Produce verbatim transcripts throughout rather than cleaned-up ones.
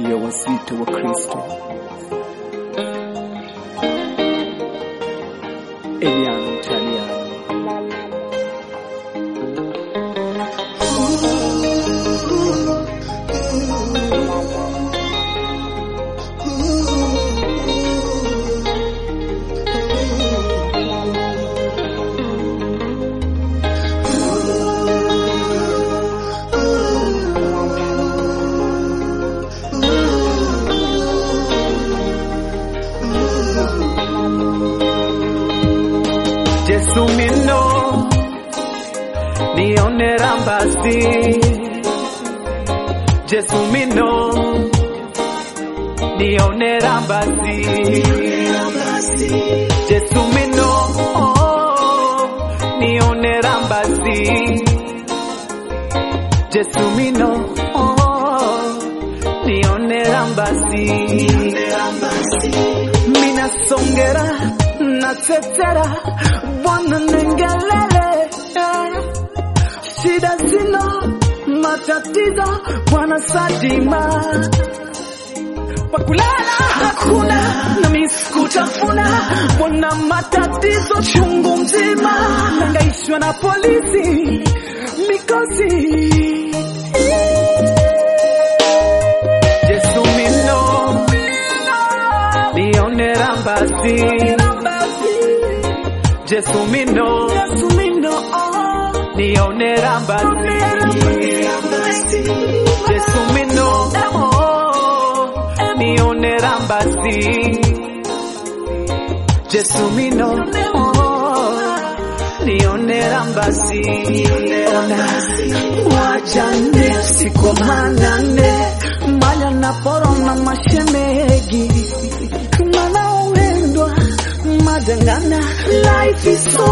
ya wazito wa Kristo. Eliano Italiano. Jesu mino nione rambasi, Jesu mino nione rambasi, Jesu mino oh, nione rambasi, Jesu mino oh, nione rambasi, mina songera na tetera Bwana nengelele, shida zino matatizo Bwana sadima, pakulala hakuna na miskutafuna Bwana matatizo chungu mzima, nangaishwa na polisi mikosi. Jesu mino nione rambasi, Jesu mino, Jesu mino, oh, nione rambasi, Jesu mino, oh, nione rambasi, Jesu mino, oh, nione rambasi. Ona wajane siku manane, mala na poro na mashemegi, kumala uendwa madangana. Life is so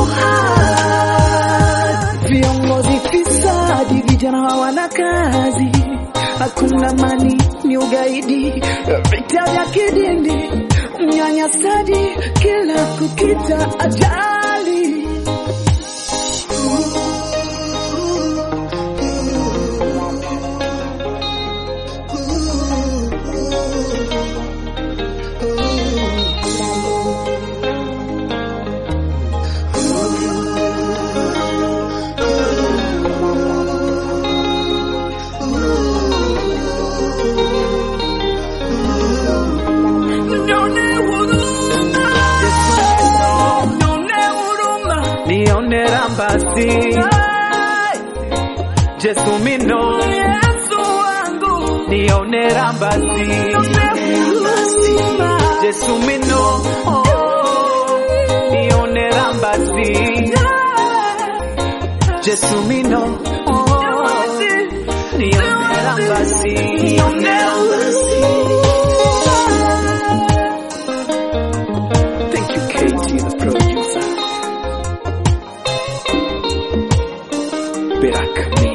hard, viongozi fisadi, vijana hawana kazi, hakuna mani, ni ugaidi, vita vya kidini, unyanyasaji, kila kukita ajali. Nione rambasi, Jesu mino, Yesu wangu, nione rambasi, Jesu mino, oh, nione rambasi, Jesu mino, oh, nione rambasi, nione rambasi. Thank you, Katie, the producer. Berak.